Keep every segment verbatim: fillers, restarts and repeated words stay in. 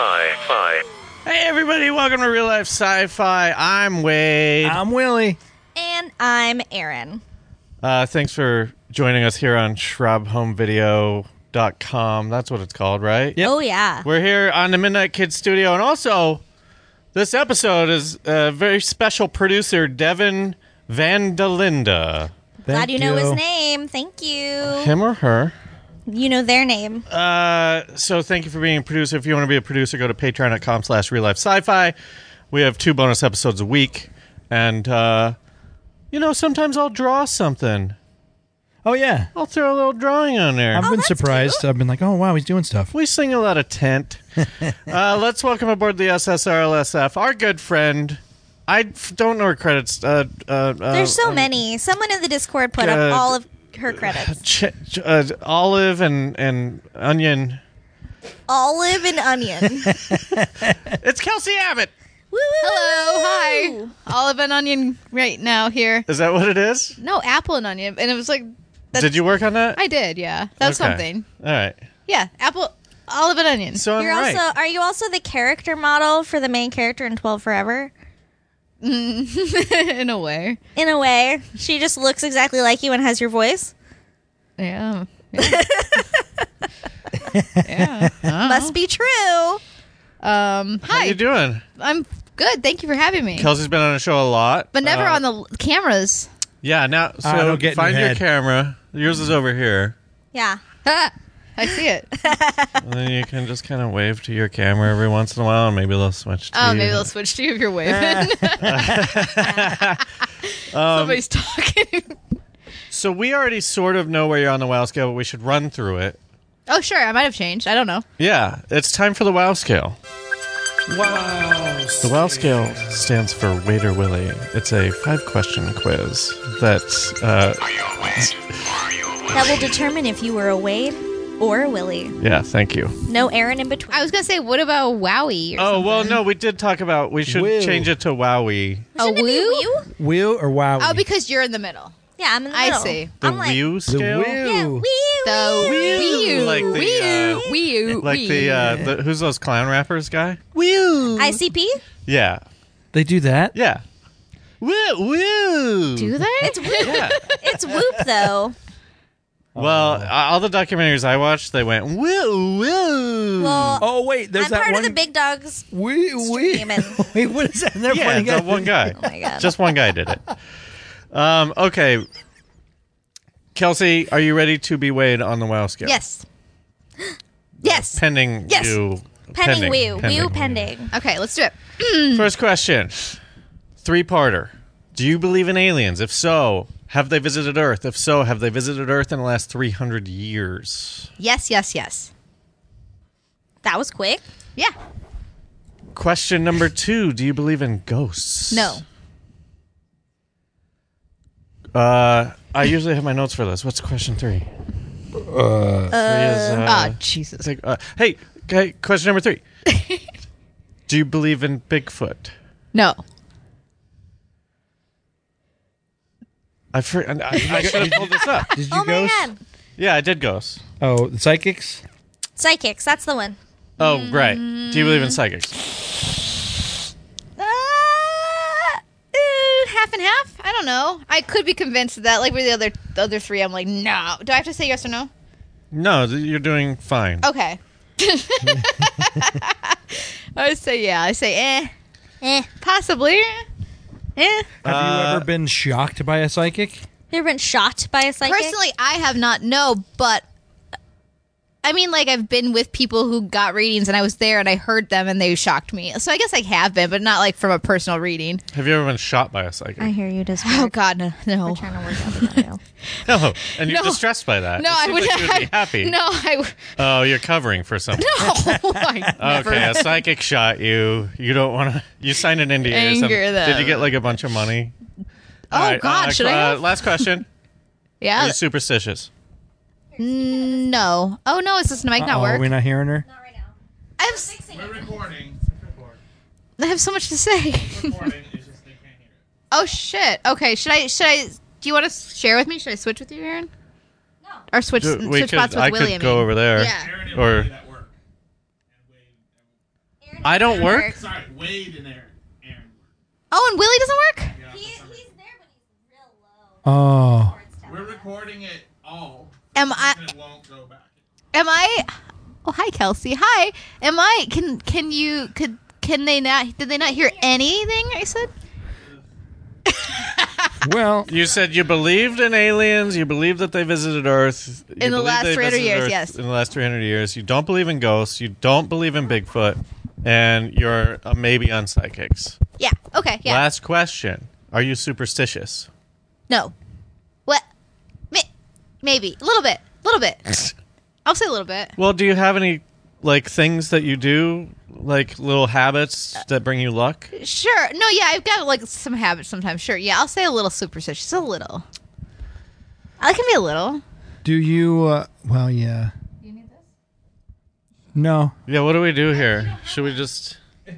Sci-Fi. Hey everybody, welcome to Real Life Sci-Fi. I'm Wade. I'm Willie. And I'm Aaron. Uh, thanks for joining us here on shrub home video dot com. That's what it's called, right? Yep. Oh, yeah. We're here on the Midnight Kids studio, and also this episode is a very special producer, Devin Vandelinda. Glad you, Thank know his name. Thank you. Him or her? You know their name. Uh, so thank you for being a producer. If you want to be a producer, go to patreon.com slash real life sci-fi. We have two bonus episodes a week. And, uh, you know, sometimes I'll draw something. Oh, yeah. I'll throw a little drawing on there. I've Oh, been that's surprised. cute. I've been like, oh, wow, he's doing stuff. We sing a lot of tent. uh, let's welcome aboard the S S R L S F, our good friend. I f- don't know her credits. Uh, uh, uh, There's so um, many. Someone in the Discord put uh, up all of her credits. Ch- ch- uh, Olive and, and Onion. Olive and onion. It's Kelsey Abbott. Woo! Hello, hi. Olive and onion right now here. Is that what it is? No, apple and onion. And it was like... That's, Did you work on that? I did, yeah. That's Okay. something. All right. Yeah, apple, olive and onion. So I'm You're right. also are you also the character model for the main character in twelve Forever? In a way. In a way. She just looks exactly like you and has your voice. Yeah. Yeah. yeah. Uh, Must be true. Um, How hi. you doing? I'm good. Thank you for having me. Kelsey's been on the show a lot. But never Uh, on the l- cameras. Yeah, now, so Ah, don't get in find your your head. camera. Yours is over here. Yeah. I see it. And then you can just kind of wave to your camera every once in a while, and maybe they'll switch to Oh, you. maybe they'll switch to you if you're waving. Somebody's talking. So we already sort of know where you're on the WoW scale, but we should run through it. Oh, sure. I might have changed. I don't know. Yeah, it's time for the WoW scale. Wow. The WoW scale stands for Wade or Willie. It's a five-question quiz that uh, That will determine if you were a Wade or a Willie. yeah, thank you. No Aaron in between. I was going to say, what about Wowie? Or Oh, well, something? no, we did talk about we should Woo. change it to Wowie. A Shouldn't it be woo? Woo? Wheel or wow? Oh, because you're in the middle. Yeah, I'm in the I middle. see. The I'm like, Wii the scale? wheel. Yeah, wee, The wee. Wii Like the, Wii uh, Wii Like the, uh, the, who's those clown rappers guy? I C P? Yeah. They do that? Yeah. Woo, woo. Do they? It's Whoop. Yeah. It's Whoop, though. Well, all the documentaries I watched, they went, woo, woo. Well, Oh, wait. There's I'm that part one. of the big dogs. Wee, wee. stream and- Wait, what is that? They're yeah, funny that guys. one guy. Oh, my God. Just one guy did it. Um, okay. Kelsey, are you ready to be weighed on the WoW scale? Yes. Yes. Pending Yes. you. Pending Woo. Woo pending. Okay, let's do it. First question. Three-parter. Do you believe in aliens? If so, have they visited Earth? If so, have they visited Earth in the last three hundred years? Yes, yes, yes. That was quick. Yeah. Question number two. Do you believe in ghosts? No. Uh, I usually have my notes for this. What's question three? Uh, three is, uh, Ah, Jesus. it's like, uh, hey, okay, question number three. Do you believe in Bigfoot? No. I, fr- I, I should have pulled this up. Did you Oh, my ghost? God. Yeah, I did ghosts. Oh, the psychics? Psychics. That's the one. Oh, right. Do you believe in psychics? Uh, eh, half and half? I don't know. I could be convinced of that. Like with the other the other three, I'm like, no. Do I have to say yes or no? No, th- you're doing fine. Okay. I would say yeah. I say eh. Eh. Possibly. Eh. Have Uh, you ever been shocked by a psychic? You ever been shot by a psychic? Personally, I have not. No, but I mean, like I've been with people who got readings, and I was there, and I heard them, and they shocked me. So I guess I have been, but not like from a personal reading. Have you ever been shot by a psychic? I hear you just Oh God, no, no, trying to work out the video. No, and you're No. distressed by that. no. It I seems would, like you would be happy. No, I would- Oh, you're covering for something. no. I never. Okay, a psychic shot you. You don't want to. You signed an N D A. or Anger something. them. Did you get like a bunch of money? Oh, God, should I uh, have? Last question. Are Yeah. you superstitious? No. Oh no, is this mic not Uh-oh, work? Are we not hearing her? Not right now. I have, s- We're recording. I have so much to say. Oh shit. Okay. Should I? Should I? Do you want to share with me? Should I switch with you, Aaron? No. Or switch We switch could, spots with I Willie? could I go mean. over there. Yeah. Or I don't work? Sorry, Wade and Aaron. Aaron. Oh, and Willie doesn't work? Yeah, He, for some he's reason. there, but he's real low. Oh. We're recording it all. Am I? And it won't go back. Am I? Oh, hi, Kelsey. Hi. Am I? Can Can you? Could Can they not? Did they not hear anything I said? Well, You said you believed in aliens. You believed that they visited Earth. You In the believed last they three hundred visited years, Earth yes. In the last three hundred years. You don't believe in ghosts. You don't believe in Bigfoot. And you're a maybe on psychics. Yeah. Okay. Yeah. Last question. Are you superstitious? No. What? May- maybe a little bit. A little bit. I'll say a little bit. Well, do you have any, like, things that you do? Like, little habits that bring you luck? Sure. No. Yeah. I've got like some habits sometimes. Sure. Yeah. I'll say a little superstitious. A little. I can be a little. do you? Uh, well, yeah. You need this? No, Yeah, what do we do here? Should we just...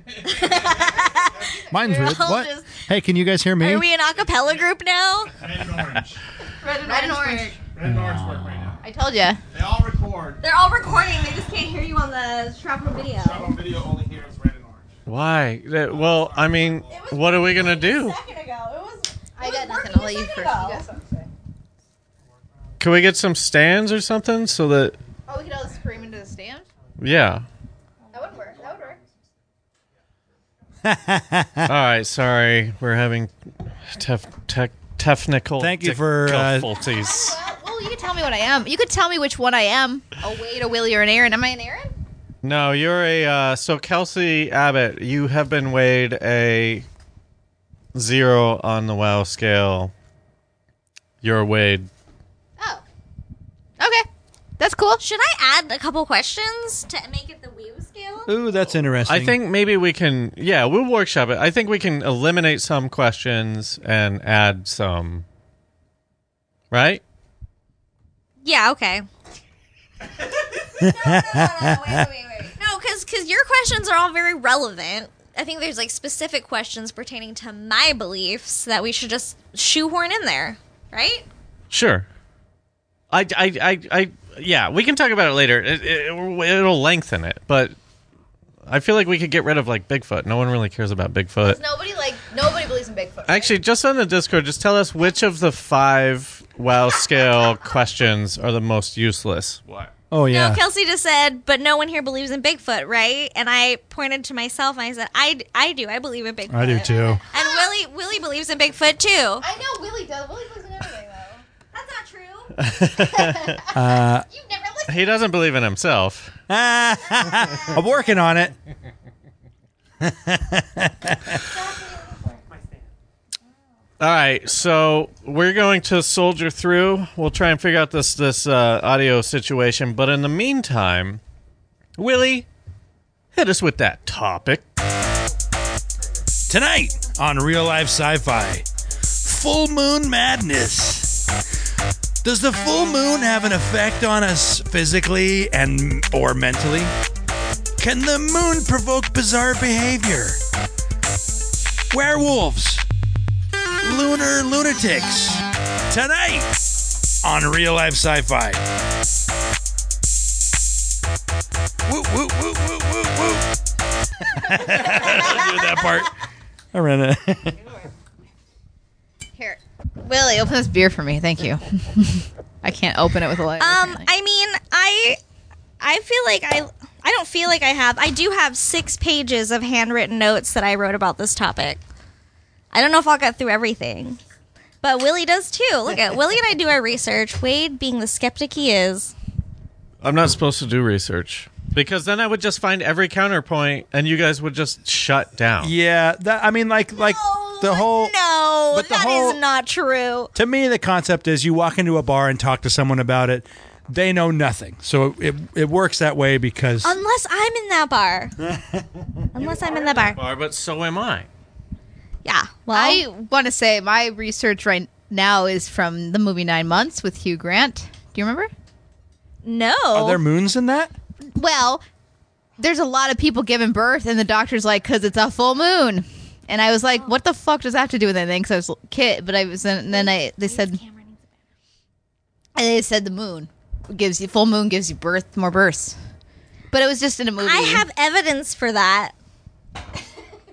mine's weird. all What? just- Hey, can you guys hear me? Are we an acapella group now? Red and orange. Red and, Red and orange. Red and orange work right now. I told you. They all record. They're all recording. They just can't hear you on the Shrapnel video. Some video only hears red and orange. Why? That- Well, I mean, what are we going to do? A second ago. It was. I got nothing. working I'll let a you second first. ago. You got something to say. Can we get some stands or something so that... Oh, we could all scream into the stand. Yeah. That would work. That would work. All right, sorry. We're having tef- tech technical Thank you for, uh, difficulties. Well, well, you can tell me what I am. You could tell me which one I am. A Wade, a Willie, or an Aaron. Am I an Aaron? No, you're a... Uh, so, Kelsey Abbott, you have been weighed a zero on the WoW scale. You're a Wade. Oh. Okay. That's cool. Should I add a couple questions to make it the Wave scale? Ooh, that's interesting. I think maybe we can... Yeah, we'll workshop it. I think we can eliminate some questions and add some... Right? Yeah. Okay. no, no, no, no, wait, wait, wait. No, because your questions are all very relevant. I think there's like specific questions pertaining to my beliefs that we should just shoehorn in there, right? Sure. I, I, I, I, yeah, we can talk about it later. It, it, it'll lengthen it, but I feel like we could get rid of like Bigfoot. No one really cares about Bigfoot. Nobody like nobody believes in Bigfoot. Actually, just on the Discord, just tell us which of the five WoW scale questions are the most useless. What? Oh yeah. No, Kelsey just said, but no one here believes in Bigfoot, right? And I pointed to myself and I said, I, I do. I believe in Bigfoot. I do too. And Willie Willie believes in Bigfoot too. I know Willie does. Willie believes in everything though. That's not true. Uh, You never listen. He doesn't believe in himself. I'm working on it. All right, so we're going to soldier through. We'll try and figure out this this uh, audio situation. But in the meantime, Willie, hit us with that topic. Tonight on Real Life Sci-Fi, full moon madness. Does the full moon have an effect on us physically and or mentally? Can the moon provoke bizarre behavior? Werewolves. Lunar lunatics. Tonight on Real Life Sci-Fi. Woo, woo, woo, woo, woo, woo. I do that part. I ran it. Here, Willie, open this beer for me. Thank you. I can't open it with a light. Um, I mean, I I feel like I I don't feel like I have. I do have six pages of handwritten notes that I wrote about this topic. I don't know if I'll get through everything, but Willie does too. Look at Willie and I do our research. Wade, being the skeptic he is, I'm not supposed to do research because then I would just find every counterpoint, and you guys would just shut down. Yeah, that, I mean, like, like oh, the whole. no, but the that is whole- not true. To me, the concept is you walk into a bar and talk to someone about it. They know nothing, so it it works that way because Unless I'm in that bar. Unless I'm in that bar. Bar, but so am I. Yeah. Well, I want to say my research right now is from the movie Nine Months with Hugh Grant. Do you remember? no. are there moons in that? Well, there's a lot of people giving birth, and the doctor's like, because it's a full moon. And I was like, what the fuck does that have to do with anything? Because I was a kid, but I was, and then I they said, and they said the moon gives you full moon gives you birth, more births. But it was just in a movie. I have evidence for that.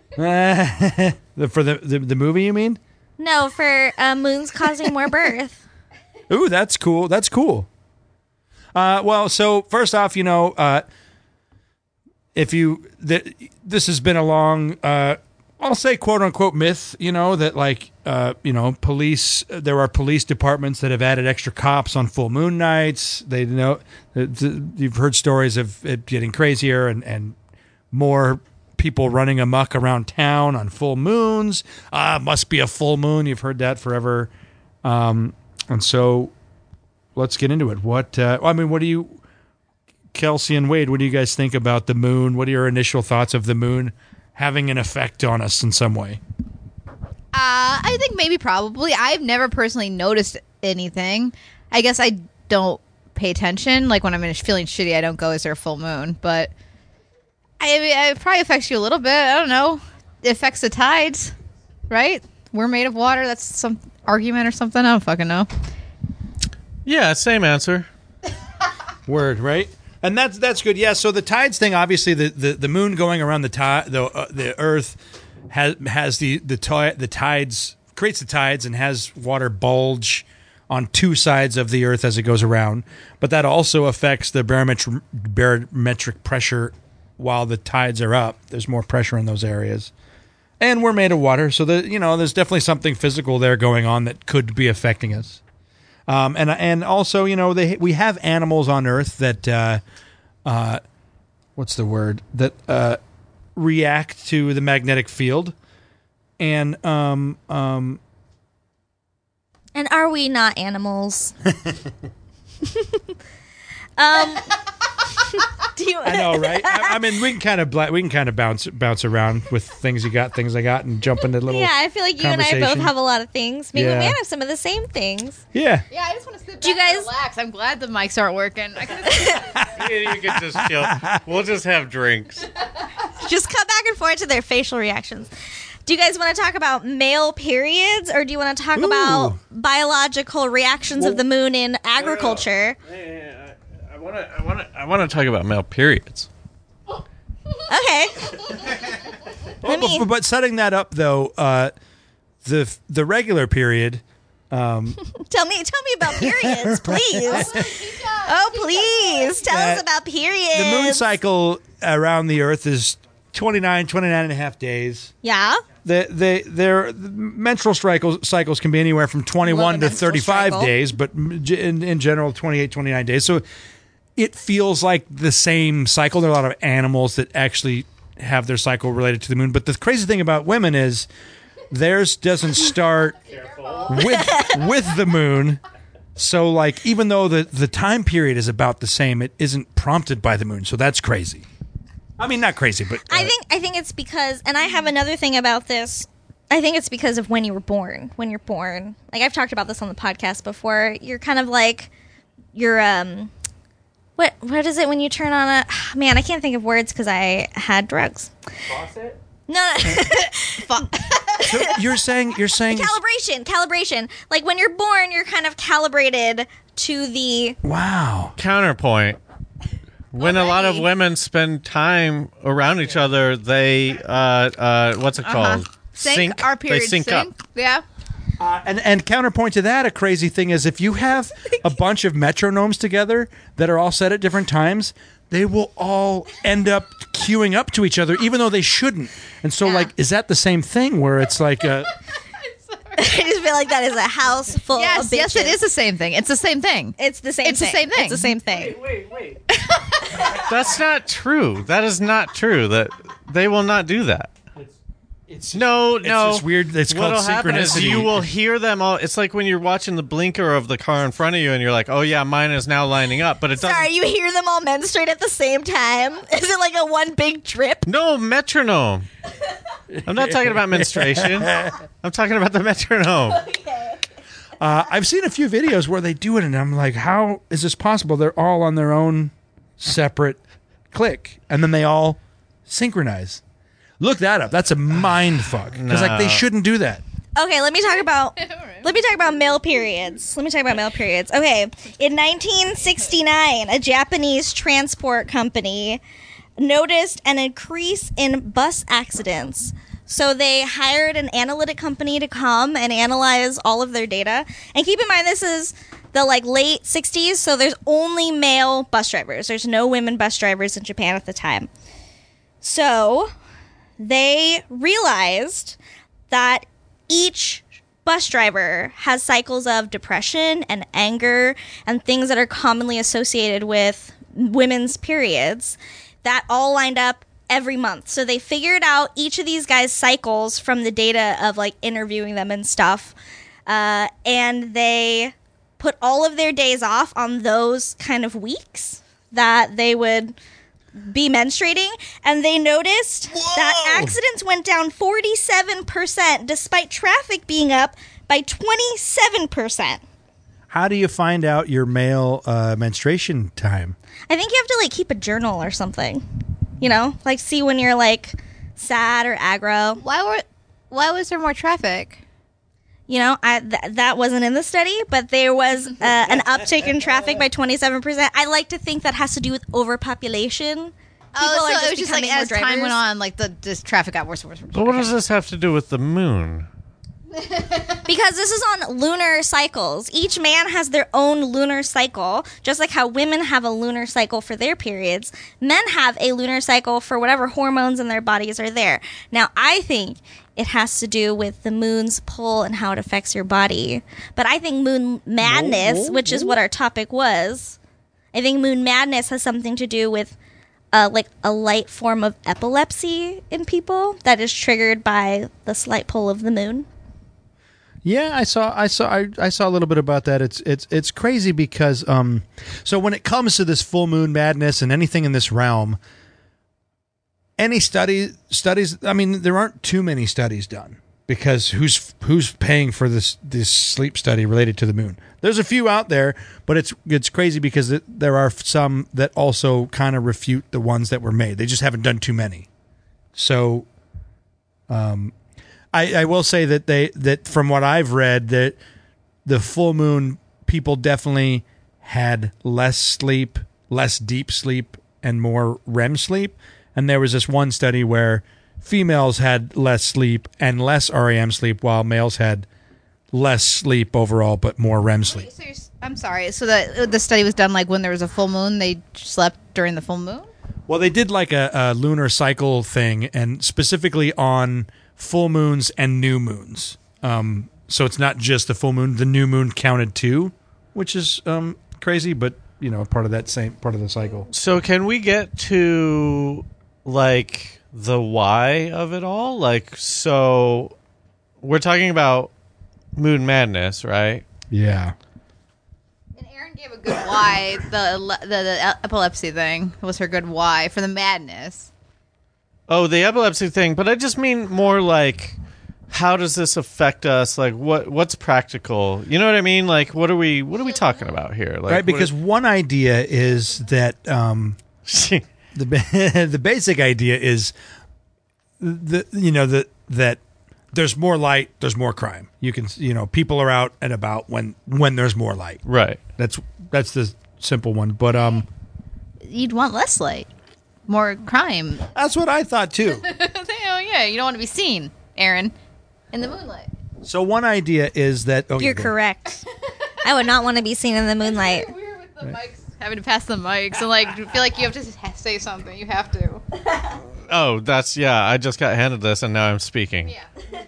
the, for the, the the movie, you mean? No, for uh, moons causing more birth. Ooh, that's cool. That's cool. Uh, well, so first off, you know, uh, if you th- this has been a long, uh, I'll say, quote unquote, myth. You know that, like, uh, you know, police. There are police departments that have added extra cops on full moon nights. They know you've heard stories of it getting crazier and and more people running amok around town on full moons. Ah, must be a full moon. You've heard that forever. Um, and so let's get into it. What, uh, I mean, what do you, Kelsey and Wade, what do you guys think about the moon? What are your initial thoughts of the moon having an effect on us in some way? Uh, I think maybe probably. I've never personally noticed anything. I guess I don't pay attention. Like when I'm feeling shitty, I don't go, is there a full moon? But I mean, it probably affects you a little bit. I don't know. It affects the tides, right? We're made of water. That's some argument or something. I don't fucking know. Yeah, same answer. Word, right? And that's that's good. Yeah. So the tides thing, obviously, the, the, the moon going around the tide, the uh, the Earth has has the the ti- the tides creates the tides and has water bulge on two sides of the Earth as it goes around. But that also affects the barometric barometric pressure while the tides are up. There's more pressure in those areas. And we're made of water, so the, you know, there's definitely something physical there going on that could be affecting us. Um, and and also, you know, they, we have animals on Earth that, uh, uh, what's the word, that uh, react to the magnetic field. And um, um, And are we not animals? um, do you? I know, right? I, I mean, we can kind of bla- we can kind of bounce bounce around with things you got, things I got, and jump into little. Yeah, I feel like you and I both conversation. have a lot of things. Maybe Yeah. we might have some of the same things. Yeah. Yeah, I just want to sit back Do you guys- and relax. I'm glad the mics aren't working. I could've- You can just chill. We'll just have drinks. Just come back and forth to their facial reactions. Do you guys want to talk about male periods, or do you want to talk Ooh. about biological reactions of the moon in agriculture? I want to. I want to. I want to talk about male periods. Okay. Well, Let me- but, but setting that up though, uh, the the regular period. Um, Tell me, tell me about periods, please. Oh, please tell us Uh, about periods. the moon cycle around the Earth is twenty-nine, twenty-nine and a half days. Yeah. The, they, their the menstrual cycles, cycles can be anywhere from Love a twenty-one to menstrual thirty-five cycle. days, but in, in general, twenty-eight, twenty-nine days. So it feels like the same cycle. There are a lot of animals that actually have their cycle related to the moon. But the crazy thing about women is theirs doesn't start with with the moon. So, like, even though the, the time period is about the same, it isn't prompted by the moon. So that's crazy. I mean, not crazy, but uh, I think I think it's because, and I have another thing about this. I think it's because of when you were born. When you're born, like I've talked about this on the podcast before. You're kind of like you're um, what what is it when you turn on a man? I can't think of words because I had drugs. Faucet? No, so you're saying you're saying calibration, calibration. Like when you're born, you're kind of calibrated to the. wow. Counterpoint. When a lot of Alrighty. women spend time around each other, they uh, uh, what's it called? Sync, our period They sync, sync. up. Yeah. Uh, and and counterpoint to that, a crazy thing is if you have a bunch of metronomes together that are all set at different times, they will all end up queuing up to each other, even though they shouldn't. And so, Yeah. like, is that the same thing where it's like, uh, I just feel like that is a house full of Yes, bitches. yes, it is the same thing. It's the same thing. It's the same. It's the thing. same thing. It's the same thing. Wait, wait. That's not true. That is not true. That they will not do that. it's No, it's no. this weird. It's called What'll happen is synchronicity. you will hear them all. It's like when you're watching the blinker of the car in front of you, and you're like, "Oh yeah, mine is now lining up," but it doesn't. Sorry, you hear them all menstruate at the same time? Is it like a one big drip? No metronome. I'm not talking about menstruation. I'm talking about the metronome. Uh, I've seen a few videos where they do it, and I'm like, how is this possible? They're all on their own separate click, and then they all synchronize. Look that up. That's a mind fuck. Because like they No. shouldn't do that. Okay, let me talk about let me talk about male periods. Let me talk about male periods. Okay, in nineteen sixty-nine, a Japanese transport company noticed an increase in bus accidents. So they hired an analytic company to come and analyze all of their data. And keep in mind, this is the like late sixties, so there's only male bus drivers. There's no women bus drivers in Japan at the time. So they realized that each bus driver has cycles of depression and anger and things that are commonly associated with women's periods that all lined up every month. So they figured out each of these guys' cycles from the data of like interviewing them and stuff. Uh, and they put all of their days off on those kind of weeks that they would be menstruating, and they noticed Whoa! that accidents went down forty-seven percent despite traffic being up by twenty-seven percent. How do you find out your male uh, menstruation time? I think you have to like keep a journal or something. You know, like see when you're like sad or aggro. Why were why was there more traffic? You know, I, th- that wasn't in the study, but there was uh, an uptick in traffic by twenty-seven percent. I like to think that has to do with overpopulation. People Oh, are so just it was just like becoming more as time drivers. went on, like the this traffic got worse and worse. And worse. But what does this have to do with the moon? Because this is on lunar cycles. Each man has their own lunar cycle, just like how women have a lunar cycle for their periods. Men have a lunar cycle for whatever hormones in their bodies are there. Now, I think it has to do with the moon's pull and how it affects your body. But I think moon madness, which is what our topic was, I think moon madness has something to do with uh, like a light form of epilepsy in people that is triggered by the slight pull of the moon. Yeah, I saw, I saw, I, I saw a little bit about that. It's, it's, it's crazy because, um, so when it comes to this full moon madness and anything in this realm, any study studies, I mean, there aren't too many studies done because who's who's paying for this this sleep study related to the moon? There's a few out there, but it's it's crazy because it, there are some that also kind of refute the ones that were made. They just haven't done too many. So, um. I, I will say that they that from what I've read that the full moon people definitely had less sleep, less deep sleep, and more R E M sleep. And there was this one study where females had less sleep and less R E M sleep, while males had less sleep overall but more R E M sleep. So you're, I'm sorry. So the the study was done like when there was a full moon. They slept during the full moon. Well, they did like a, a lunar cycle thing, and specifically on full moons and new moons. Um, so it's not just the full moon. The new moon counted too, which is um, crazy, but you know, part of that same part of the cycle. So can we get to like the why of it all? Like, so we're talking about moon madness, right? Yeah. And Erin gave a good why. The, the the epilepsy thing was her good why for the madness. Oh, the epilepsy thing, but I just mean more like, how does this affect us? Like, what what's practical? You know what I mean? Like, what are we what are we talking about here? Like, Right, because one idea is that um, what- the ba- the basic idea is the you know that that there's more light, there's more crime. You can you know people are out and about when when there's more light. right. That's that's the simple one, but um, You'd want less light, more crime. that's what I thought too. Oh yeah, you don't want to be seen, Erin, in the moonlight. So one idea is that oh, You're yeah, go- correct. I would not want to be seen in the moonlight. Weird with the mics, having to pass the mics and like feel like you have to say something. You have to. Oh, that's yeah. I just got handed this, and now I'm speaking. Yeah.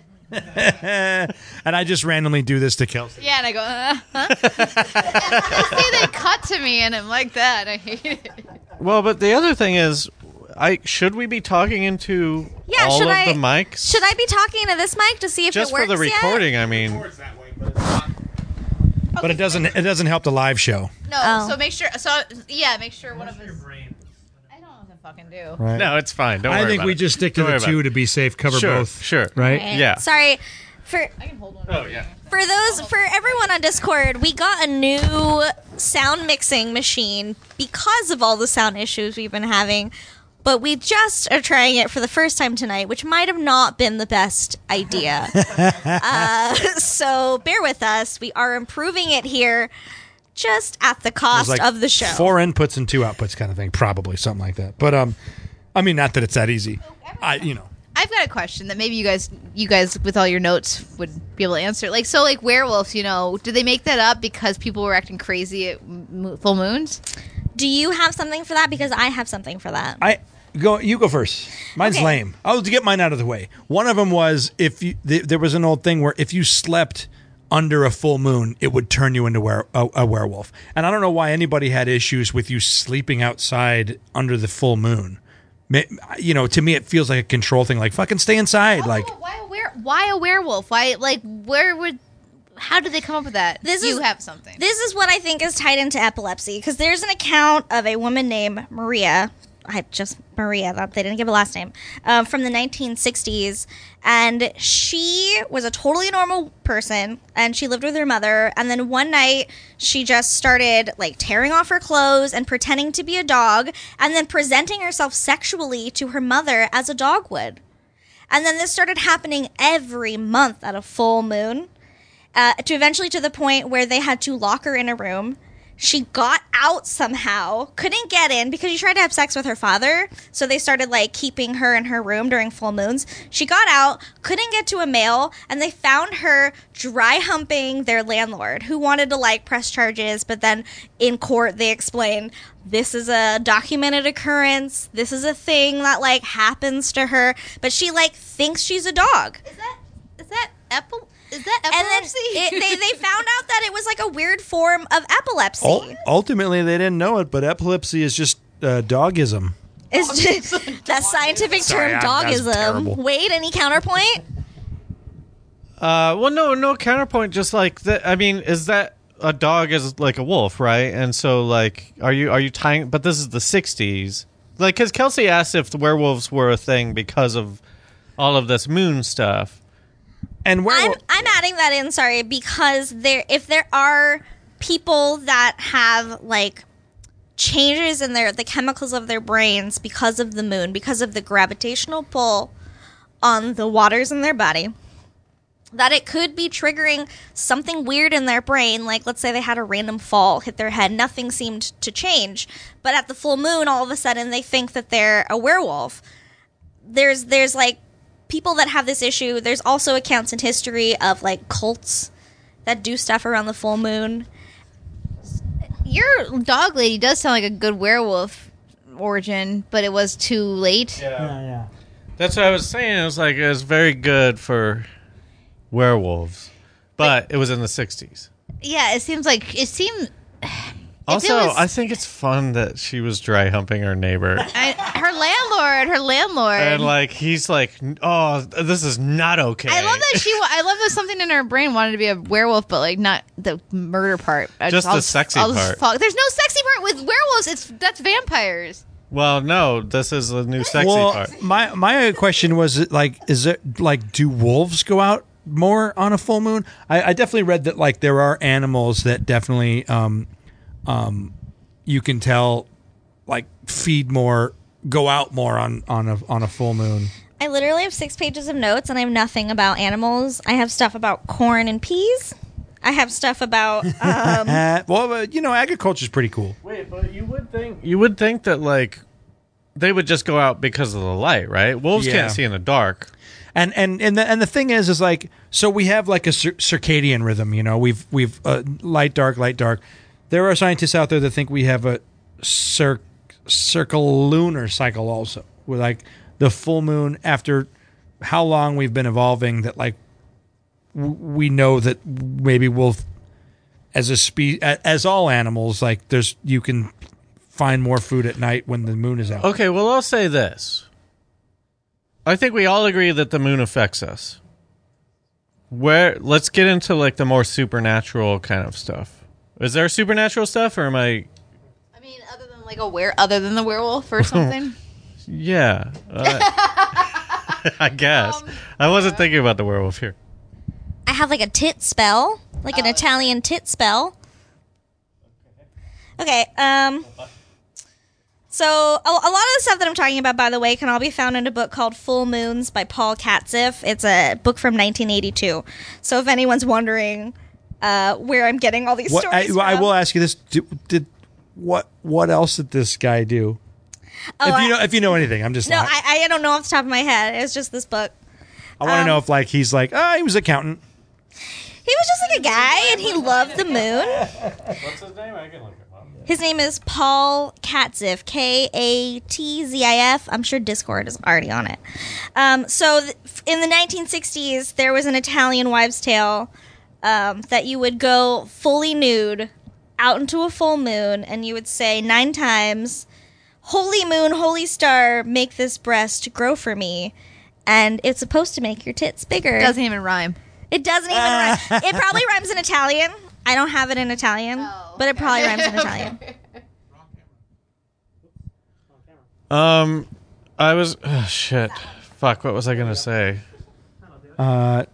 and I just randomly do this to Kelsey. Yeah, and I go, uh, huh? See, they cut to me, and I'm like that. I hate it. Well, but the other thing is, I should we be talking into Yeah, all should of I- the mics? Should I be talking to this mic to see if just it works for the yet? recording? I mean, Towards that way, but it's not. But it doesn't it doesn't help the live show. No, Oh. so make sure. So yeah, make sure one of us. I don't know what to fucking do. Right. no, it's fine. Don't I worry think about we it. just stick to Don't the worry about two it. to be safe, cover Sure, both. sure. Right? Right. Yeah. Sorry. For I can hold one. Oh yeah. for those for everyone on Discord, we got a new sound mixing machine because of all the sound issues we've been having. But we just are trying it for the first time tonight, which might have not been the best idea. uh, so bear with us. We are improving it here, just at the It was cost like of the show. Four inputs and two outputs kind of thing, probably something like that. But um I mean not that it's that easy. I you know. I I've got a question that maybe you guys, you guys with all your notes would be able to answer. Like, so, like werewolves, you know, did they make that up because people were acting crazy at mo- full moons? Do you have something for that? Because I have something for that. I go. You go first. Mine's Okay. lame. I'll get mine out of the way. One of them was if you. Th- there was an old thing where if you slept under a full moon, it would turn you into were- a, a werewolf. And I don't know why anybody had issues with you sleeping outside under the full moon. Ma- You know, to me, it feels like a control thing. Like fucking stay inside. Like Oh, why a were- why a werewolf? Why like where would? How did they come up with that? This you is- have something. This is what I think is tied into epilepsy because there's an account of a woman named Maria. I just Maria. That they didn't give a last name. Um, from the nineteen sixties, and she was a totally normal person, and she lived with her mother. And then one night, she just started like tearing off her clothes and pretending to be a dog, and then presenting herself sexually to her mother as a dog would. And then this started happening every month at a full moon. Uh, to eventually to the point where they had to lock her in a room. She got out somehow, couldn't get in because she tried to have sex with her father. So they started like keeping her in her room during full moons. She got out, couldn't get to a mail, and they found her dry humping their landlord who wanted to like press charges. But then in court, they explained this is a documented occurrence. This is a thing that like happens to her. But she like thinks she's a dog. Is that is that epi- Is that And then epilepsy? it, they, they found out that it was like a weird form of epilepsy. ul- ultimately, they didn't know it, but epilepsy is just uh, dogism. It's just that scientific Sorry, term, I- that's terrible. dogism. Wade, any counterpoint? Uh, well, no, no counterpoint. Just like that. I mean, is that a dog is like a wolf, right? And so, like, are you are you tying? But this is the sixties, like, because Kelsey asked if the werewolves were a thing because of all of this moon stuff. And I'm, werewolf. I'm adding that in, sorry, because there, if there are people that have like changes in their the chemicals of their brains because of the moon, because of the gravitational pull on the waters in their body, that it could be triggering something weird in their brain. Like, let's say they had a random fall, hit their head, nothing seemed to change, but at the full moon, all of a sudden, they think that they're a werewolf. There's, there's like people that have this issue. There's also accounts in history of like cults that do stuff around the full moon. Your dog lady does sound like a good werewolf origin, but it was too late. Yeah. That's what I was saying. It was like it was very good for werewolves, but it was in the sixties. Yeah, it seems like it seemed. Also, was- I think it's fun that she was dry humping her neighbor. I, her landlord, her landlord. And like he's like, oh, this is not okay. I love that she. wa- I love that something in her brain wanted to be a werewolf, but like not the murder part. I Just I'll the sexy I'll part. fall- There's no sexy part with werewolves. It's that's vampires. Well, no, this is the new sexy well, part. my my question was like, is it like, do wolves go out more on a full moon? I, I definitely read that like there are animals that definitely, um, um, you can tell, like feed more, go out more on on a on a full moon. I literally have six pages of notes, and I have nothing about animals. I have stuff about corn and peas. I have stuff about um, Uh, well, uh, you know, agriculture's pretty cool. Wait, but you would think you would think that like they would just go out because of the light, right? Wolves Yeah. can't see in the dark. And and and the, and the thing is, is like, so we have like a cir- circadian rhythm. You know, we've we've uh, light, dark, light, dark. There are scientists out there that think we have a cir- circulunar cycle also, with like the full moon after how long we've been evolving. That like w- we know that maybe we'll, as a spe- a- as all animals, like there's you can find more food at night when the moon is out. Okay, well, I'll say this. I think we all agree that the moon affects us. Where let's get into like the more supernatural kind of stuff. Is there supernatural stuff, or am I? I mean, other than like a were, other than the werewolf or something. Yeah, uh, I guess I wasn't thinking about the werewolf here. I have like a tit spell, like an Italian tit spell. Okay, um, so a, a lot of the stuff that I'm talking about, by the way, can all be found in a book called Full Moons by Paul Katziff. It's a book from nineteen eighty-two. So if anyone's wondering uh, where I'm getting all these What I, stories well, I from, will ask you this: did, did what what else did this guy do? Oh, if you I- know, if you know anything, I'm just. No, not, I, I don't know off the top of my head. It's just this book. I want to um, know if like he's like, oh, he was accountant. He was just like a guy, and he loved the moon. What's his name? I can look him up. His name is Paul Katzif, K A T Z I F. I'm sure Discord is already on it. Um, so th- in the nineteen sixties, there was an Italian wives' tale um, that you would go fully nude out into a full moon, and you would say nine times, "Holy moon, holy star, make this breast grow for me." And it's supposed to make your tits bigger. Doesn't even rhyme. It doesn't even rhyme. It probably rhymes in Italian. I don't have it in Italian, Oh, but it okay. probably rhymes in Italian. Um, I was oh, shit. Fuck. What was I gonna say? Uh,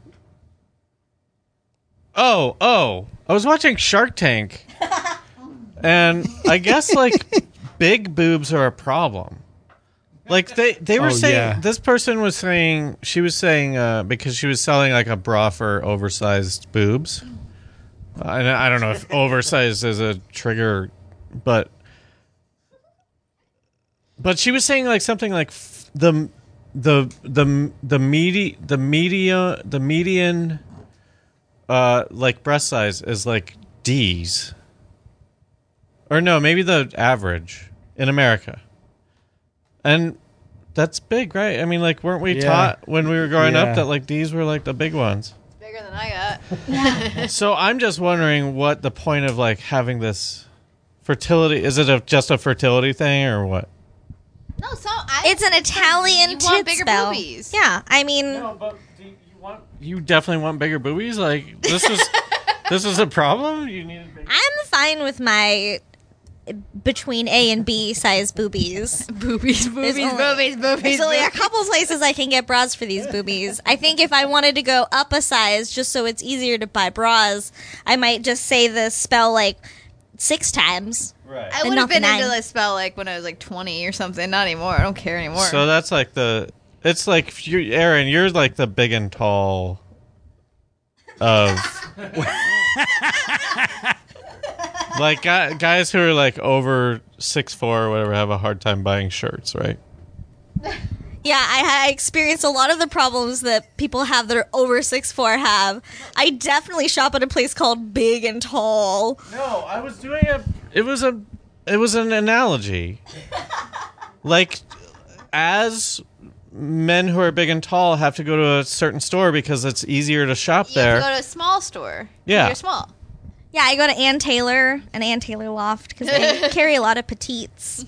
Oh, oh. I was watching Shark Tank, and I guess like big boobs are a problem. Like they, they were Oh, saying, yeah. this person was saying, she was saying, uh, because she was selling like a bra for oversized boobs. I, I don't know if oversized is a trigger, but, but she was saying like something like f- the, the, the, the medi, the media, the median, uh, like breast size is like D's. Or no, maybe the average in America. And that's big, right? I mean, like, weren't we Yeah. taught when we were growing Yeah. up that, like, these were, like, the big ones? Bigger than I got. So I'm just wondering what the point of, like, having this fertility... Is it a, just a fertility thing or what? No, so I, It's an Italian You tit want bigger spell. boobies. Yeah, I mean, but do you want... You definitely want bigger boobies? Like, this is... this is a problem? You needed bigger... I'm fine with my between A and B size boobies. Boobies, boobies, There's only- boobies, boobies. There's only a boobies. couple places I can get bras for these boobies. I think if I wanted to go up a size just so it's easier to buy bras, I might just say the spell like six times. Right. I and would not have been the into nine. this spell like when I was like twenty or something. Not anymore. I don't care anymore. So that's like the... It's like, you, Aaron, you're like the big and tall of... Like guy, guys who are like over six four or whatever have a hard time buying shirts, right? Yeah, I, I experienced a lot of the problems that people have that are over six four have. I definitely shop at a place called Big and Tall. No, I was doing a. It was a. It was an analogy. Like, as men who are big and tall have to go to a certain store because it's easier to shop you there. have to go to a small store. Yeah. You're small. Yeah, I go to Ann Taylor and Ann Taylor Loft because they carry a lot of petites.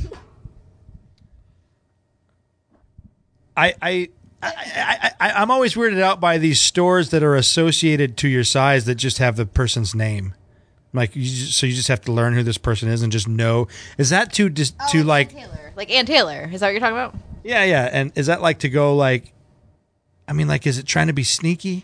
I, I, I, I, I, I'm always weirded out by these stores that are associated to your size that just have the person's name. Like, you just, so you just have to learn who this person is and just know. Is that too dis, Oh, too like? Taylor. Like Ann Taylor. Is that what you're talking about? Yeah, yeah. And is that like to go like? I mean, like, is it trying to be sneaky?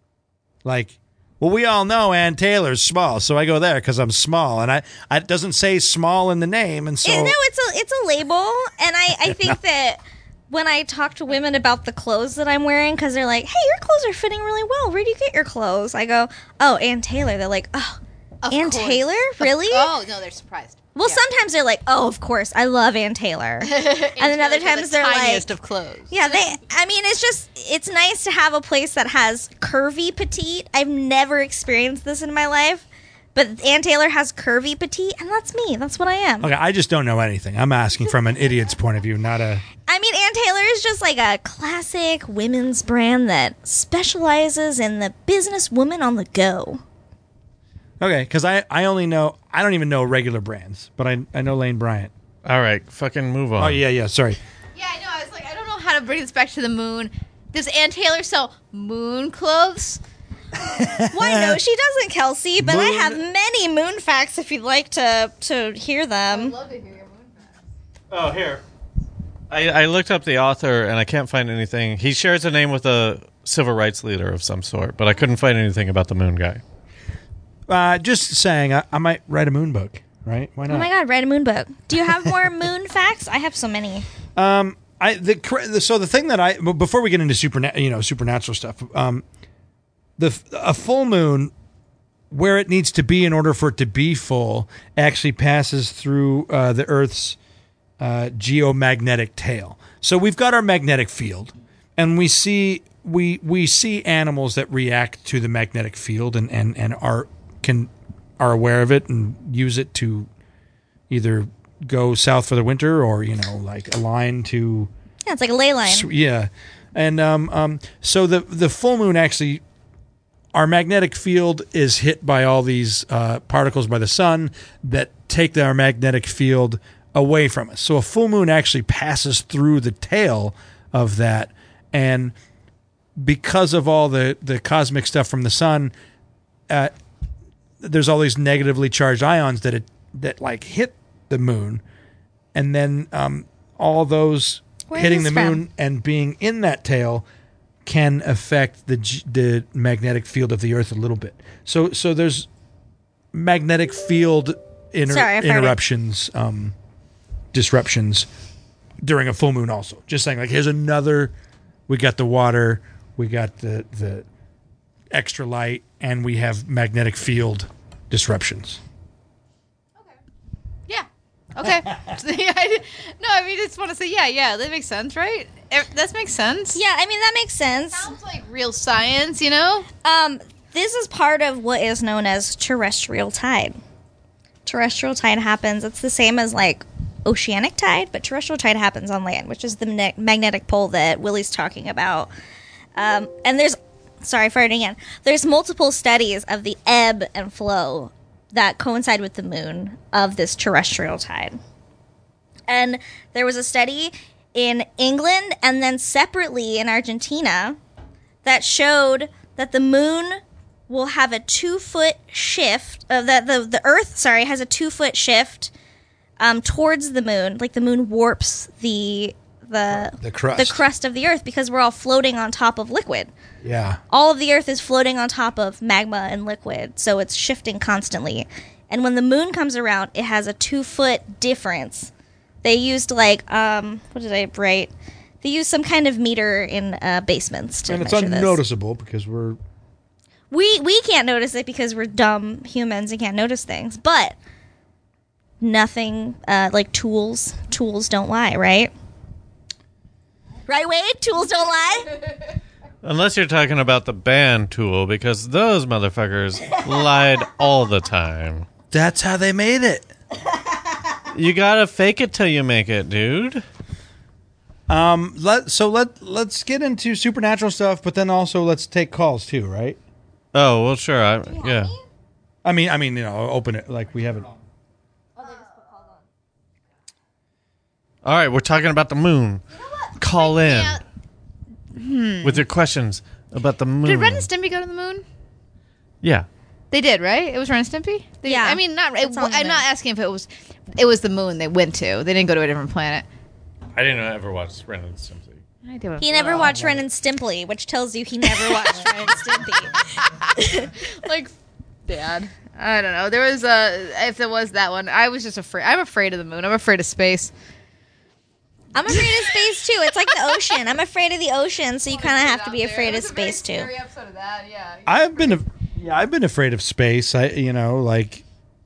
Like, well, we all know Ann Taylor's small, so I go there because I'm small, and I, I it doesn't say small in the name, and so It- no, it's a it's a label, and I I think that when I talk to women about the clothes that I'm wearing, because they're like, "Hey, your clothes are fitting really well. Where do you get your clothes?" I go, "Oh, Ann Taylor." They're like, "Oh, Of Ann course. Taylor, really?" Oh no, they're surprised. Well, Yeah. sometimes they're like, "Oh, of course, I love Ann Taylor," and then other Taylor's are times the they're tiniest like, of clothes. "Yeah, they." I mean, it's just it's nice to have a place that has curvy petite. I've never experienced this in my life, but Ann Taylor has curvy petite, and that's me. That's what I am. okay. I just don't know anything. I'm asking from an idiot's point of view, not a. I mean, Ann Taylor is just like a classic women's brand that specializes in the business woman on the go. Okay, because I, I only know I don't even know regular brands, but I I know Lane Bryant. All right, fucking move on. Oh yeah, yeah. Sorry. Yeah, I know. I was like, I don't know how to bring this back to the moon. Does Ann Taylor sell moon clothes? Why no, she doesn't, Kelsey. But I Moon- have many moon facts if you'd like to to hear them. love to hear your moon facts. Oh, here. I, I looked up the author and I can't find anything. He shares a name with a civil rights leader of some sort, but I couldn't find anything about the moon guy. Uh, just saying, I, I might write a moon book. Right? Why not? Oh my God, write a moon book. Do you have more moon facts? I have so many. Um, I the, cor- the so the thing that I well, before we get into super you know supernatural stuff, um, the a full moon where it needs to be in order for it to be full actually passes through uh, the Earth's uh, geomagnetic tail. So we've got our magnetic field, and we see we we see animals that react to the magnetic field and, and, and are can are aware of it and use it to either go south for the winter or, you know, like align to Yeah, it's like a ley line. s- yeah. And um, um, so the the full moon actually, our magnetic field is hit by all these uh, particles by the sun that take our magnetic field away from us. So a full moon actually passes through the tail of that, and because of all the, the cosmic stuff from the sun, uh, there's all these negatively charged ions that it that like hit the moon, and then um, all those Where hitting is the this from? moon and being in that tail can affect the g- the magnetic field of the Earth a little bit. So so there's magnetic field inter- Sorry, I farted. interruptions, um, disruptions during a full moon. Also, just saying, like, here's another. We got the water, we got the the extra light, and we have magnetic field disruptions. Yeah. Okay. Yeah, I- no, I mean, I just want to say, yeah, yeah, that makes sense, right? Eh, That makes sense. Yeah, I mean that makes sense. Sounds like real science, you know? Um, this is part of what is known as terrestrial tide. Terrestrial tide happens. It's the same as like oceanic tide, but terrestrial tide happens on land, which is the ne- magnetic pole that Willie's talking about. Um, and there's, sorry, farting again. There's multiple studies of the ebb and flow that coincide with the moon of this terrestrial tide. And there was a study in England and then separately in Argentina that showed that the moon will have a two foot shift, uh, that the, the Earth, sorry, has a two foot shift um, towards the moon. Like the moon warps the the The crust. the crust of the Earth because we're all floating on top of liquid. Yeah. All of the Earth is floating on top of magma and liquid, so it's shifting constantly. And when the moon comes around, it has a two foot difference. They used like um, what did I write? They used some kind of meter in uh, basements to And it's measure this. unnoticeable because we're We we can't notice it because we're dumb humans and can't notice things. But nothing uh, like tools. Tools don't lie, right? Right, Wade? Tools don't lie. Unless you're talking about the band Tool, because those motherfuckers lied all the time. that's how they made it. You gotta fake it till you make it, dude. Um, let so let let's get into supernatural stuff, but then also let's take calls too, right? Oh, well, sure. I, yeah. I mean, I mean, you know, open it like we haven't. All right, we're talking about the moon. Call in Yeah. with your questions about the moon. Did Ren and Stimpy go to the moon? Yeah. They did, right? It was Ren and Stimpy? They, Yeah. I mean, not. It, It's on the I'm not moon. asking if it was. It was the moon they went to. They didn't go to a different planet. I didn't ever watch Ren and Stimpy. I do. He never watched Ren and Stimpy, which tells you he never watched Ren and Stimpy. Like, Dad. I don't know. There was a. If there was that one, I was just afraid. I'm afraid of the moon. I'm afraid of space. I'm afraid of space too. It's like the ocean. I'm afraid of the ocean, so you kind of have to be afraid of space too. Episode of that, yeah. I've been, a, yeah, I've been afraid of space. I, you know, like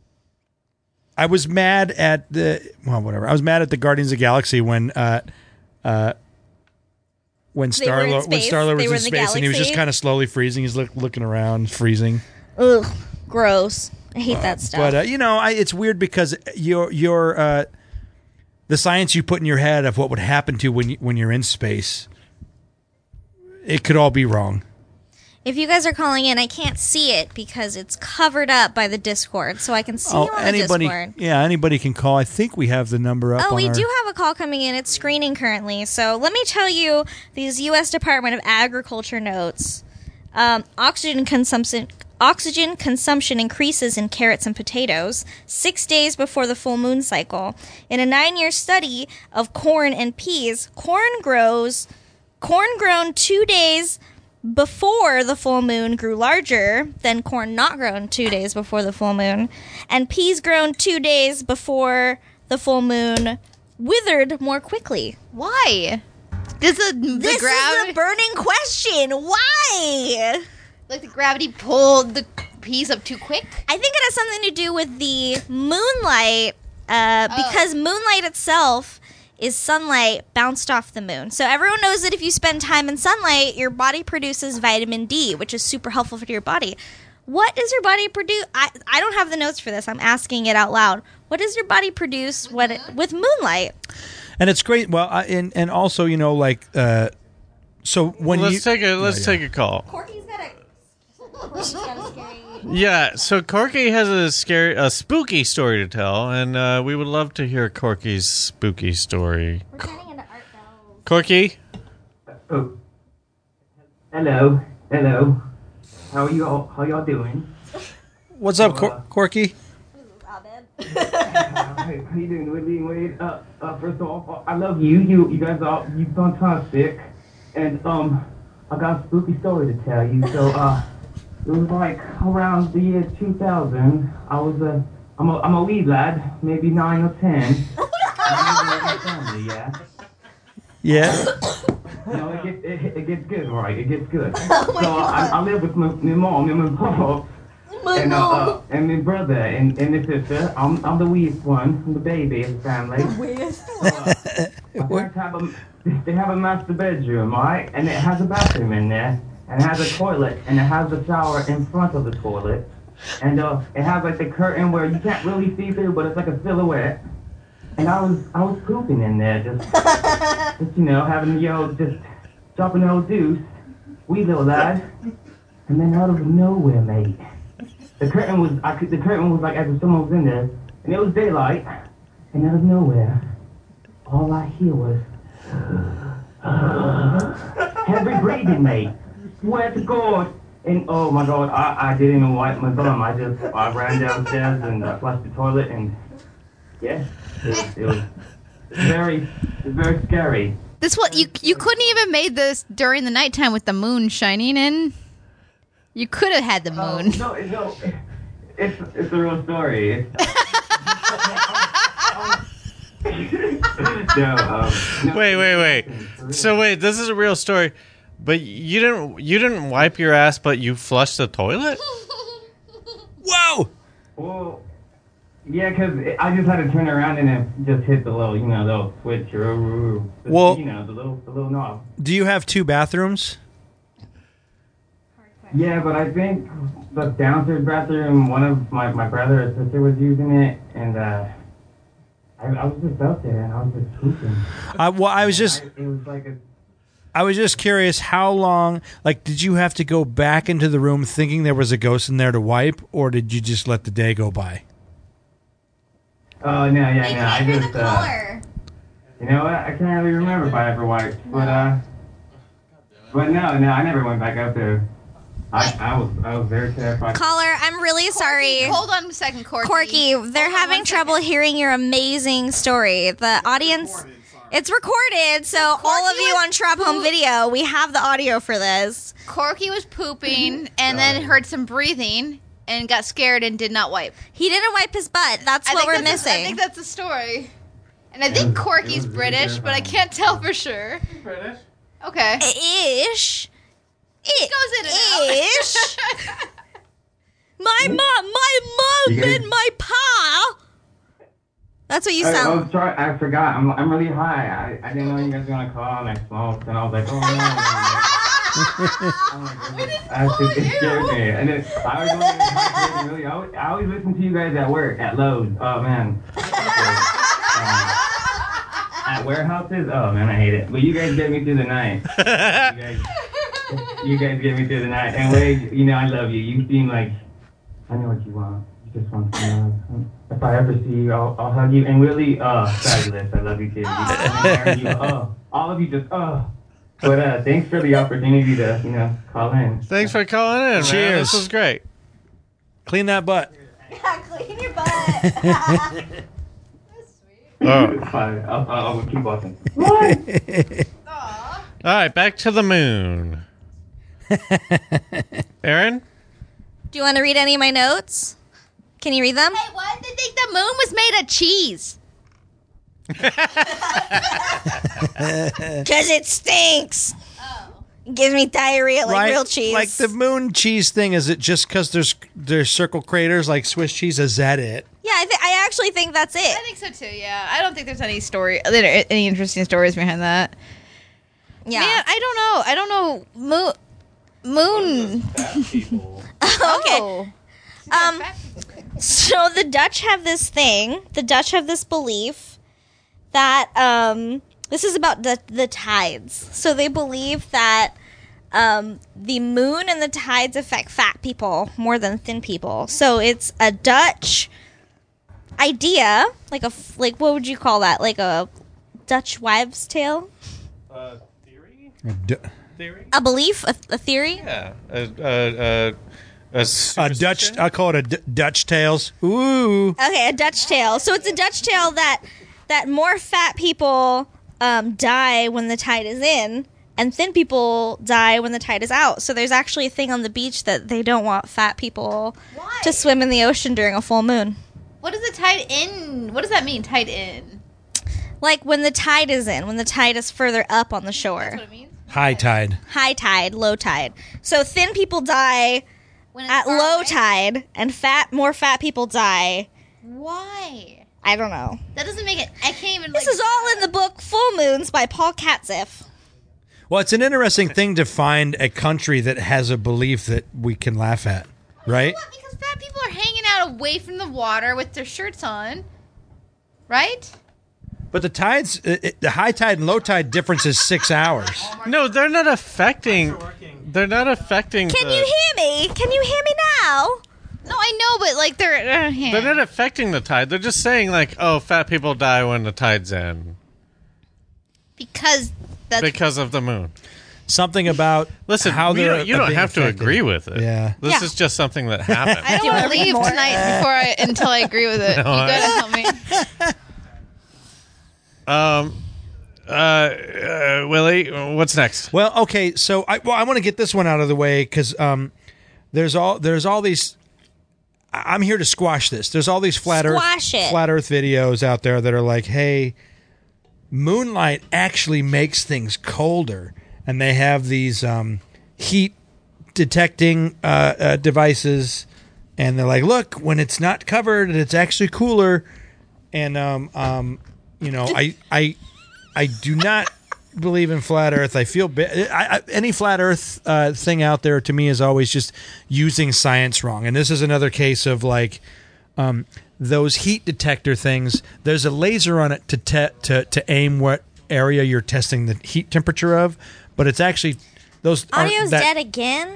I was mad at the well, whatever. I was mad at the Guardians of the Galaxy when, uh, uh, when They were Star in Lord when space. Star Lord They was were in in the space and he was just galaxy. kind of slowly freezing. He's look, looking around, freezing. Ugh, gross. I hate that stuff. But uh, you know, I, it's weird because your your uh, the science you put in your head of what would happen to when you, when you're in space, it could all be wrong. if you guys are calling in, I can't see it because it's covered up by the Discord, so I can see you on Oh, anybody, the Discord. yeah, anybody can call. I think we have the number up. Oh, on we our, do have a call coming in. It's screening currently. So let me tell you these U S Department of Agriculture notes. Um, oxygen consumption oxygen consumption increases in carrots and potatoes six days before the full moon cycle. In a nine-year study of corn and peas, corn grows corn grown two days before the full moon grew larger than corn not grown two days before the full moon, and peas grown two days before the full moon withered more quickly. Why? Does the, the This gravity, is the burning question. Why? like the gravity pulled the piece up too quick? I think it has something to do with the moonlight, uh, because moonlight itself is sunlight bounced off the moon. So everyone knows that if you spend time in sunlight, your body produces vitamin D, which is super helpful for your body. What does your body produce? I, I don't have the notes for this. I'm asking it out loud. What does your body produce with, when it, with moonlight? And it's great. Well, I, and and also, you know, like, uh, so when let's you take a let's Oh, yeah. take a call. Corky's got a, Corky's got a scary... Yeah, so Corky has a scary, a spooky story to tell, and uh, we would love to hear Corky's spooky story. We're turning into Art Bell. Corky, Oh, hello, hello. How are you all? How y'all doing? What's up, Cor- Corky? Robin. Uh, how, how you doing, Whitney and Wade? Uh, uh, first off, I love you. You, you guys are you fantastic, and um, I got a spooky story to tell you. So uh, it was like around the year two thousand. I was a, I'm a, I'm a wee lad, maybe nine or ten. I'm living with my family, yeah. Yeah. No, it gets it, it gets good, right? It gets good. so I, I live with my, my mom and my pop. And, uh, uh, and my brother and, and my sister. I'm, I'm the weakest one. I'm the baby of the family. So, uh, my parents have a, they have a master bedroom, right? And it has a bathroom in there. And it has a toilet. And it has a shower in front of the toilet. And uh, it has like the curtain where you can't really see through, but it's like a silhouette. And I was I was pooping in there, just, just you know, having the old, just dropping the old deuce. Wee little lad. And then out of nowhere, mate. The curtain was, I could, the curtain was like as if someone was in there, and it was daylight, and out of nowhere, all I hear was heavy breathing, mate. Swear to God. And oh my God, I, I didn't even wipe my bum. I just, I ran downstairs and I flushed the toilet, and yeah, it was, it was very, it was very scary. This what you you couldn't even made this during the nighttime with the moon shining in. You could have had the Oh, moon. no, no, it's it's a real story. It's, no, um, no. wait, wait, wait. So wait, this is a real story, but you didn't you didn't wipe your ass, but you flushed the toilet? Whoa! Well, yeah, because I just had to turn around and it just hit the little, you know, little switch or the, Well- you know, the little the little knob. Do you have two bathrooms? Yeah, but I think the downstairs bathroom, one of my, my brother or sister was using it, and uh, I, I was just out there and I was just pooping. I, well, I was just I, it was like a. I was just curious how long, like, did you have to go back into the room thinking there was a ghost in there to wipe, or did you just let the day go by? Oh no, yeah, They no, I can't hear just the uh, color. you know what? I can't really remember if I ever wiped, but uh, but no, no, I never went back up there. I, I was I was very terrified. Caller, I'm really sorry. Hold on a second, Corky. Corky, they're Hold on having one trouble second. hearing your amazing story. The audience, Recorded, sorry. it's recorded, so all of you was on Trap Home poop- Video, we have the audio for this. Corky was pooping and then heard some breathing and got scared and did not wipe. He didn't wipe his butt. That's I what think we're that's the- I missing. think that's the story. And I It think was- Corky's it was really British, but I terrifying. can't tell for sure. British. Okay. Ish. It goes in and out. Ish. My mom, my mom, You guys- and my pa. That's what you I, I sound. was sorry, I forgot. I'm I'm really high. I, I didn't know you guys were gonna call and I smoked and I was like, oh no. Oh my goodness. I was, it scared me. And it, I was really, really I, always, I always listen to you guys at work at Lowe's. Oh man. Um, at warehouses. Oh man, I hate it. But you guys get me through the night. You guys, you guys get me through the night. And Wade, you know I love you. You seem like I know what you want. You just want to know. If I ever see you, I'll, I'll hug you. And Willie, oh, fabulous. I love you too. You, you, oh, all of you just, oh. But uh, thanks for the opportunity to, you know, call in. Thanks for calling in, man. Cheers. This was great. Clean that butt. Clean your butt. Oh. Fine. I'll, I'll, I'll keep walking. All right, back to the moon. Aaron? Do you want to read any of my notes? Can you read them? Hey, why did they think the moon was made of cheese? Because it stinks. It gives me diarrhea like right? real cheese. Like the moon cheese thing, is it just because there's there's circle craters like Swiss cheese? Is that it? Yeah, I, th- I actually think that's I it. think so too. Yeah, I don't think there's any story, any interesting stories behind that. Yeah. Man, I don't know. I don't know. Moon. Moon. Okay. Oh. Um, so the Dutch have this thing. The Dutch have this belief that um, this is about the the tides. So they believe that um, the moon and the tides affect fat people more than thin people. So it's a Dutch idea, like a f- like what would you call that? Like a Dutch wives' tale, Uh, theory? A d- Theory? a belief, a, a theory. Yeah. A, a, a, a, a Dutch. I call it a D- Dutch tales. Ooh. Okay, a Dutch tale. So it's a Dutch tale that that more fat people um, die when the tide is in, and thin people die when the tide is out. So there's actually a thing on the beach that they don't want fat people Why? to swim in the ocean during a full moon. What does the tide in? What does that mean? Tide in. Like when the tide is in, when the tide is further up on the shore. That's what it means. High tide. High tide, low tide. So thin people die When it's at far low away? tide, and fat more fat people die. Why? I don't know. That doesn't make it. I can't even. This like, is all in the book Full Moons by Paul Katziff. Well, it's an interesting thing to find a country that has a belief that we can laugh at, right? What? Because fat people are hanging out away from the water with their shirts on, right? But the tides, it, it- the high tide and low tide difference is six hours. No, they're not affecting. Working. They're not affecting. Can the, you hear me? Can you hear me now? No, I know, but like they're. Uh, yeah. They're not affecting the tide. They're just saying like, oh, fat people die when the tide's in because that's because of the moon. Something about Listen, how we they're don't, you don't being have to affected. agree with it. Yeah. This Yeah. is just something that happened. I don't want to leave tonight before I until I agree with it. You gotta help me. um, uh, uh, Willie, what's next? Well, okay, so I well, I want to get this one out of the way because um, there's all there's all these. I- I'm here to squash this. There's all these flat Squash Earth it. flat Earth videos out there that are like, hey, moonlight actually makes things colder, and they have these um, heat detecting uh, uh, devices, and they're like, look, when it's not covered, it's actually cooler, and um, um, you know, I I I do not believe in flat Earth. I feel ba- I, I, any flat Earth uh, thing out there to me is always just using science wrong, and this is another case of like. Um, those heat detector things, there's a laser on it to te- to to aim what area you're testing the heat temperature of, but it's actually those aren't Audio's that, dead again.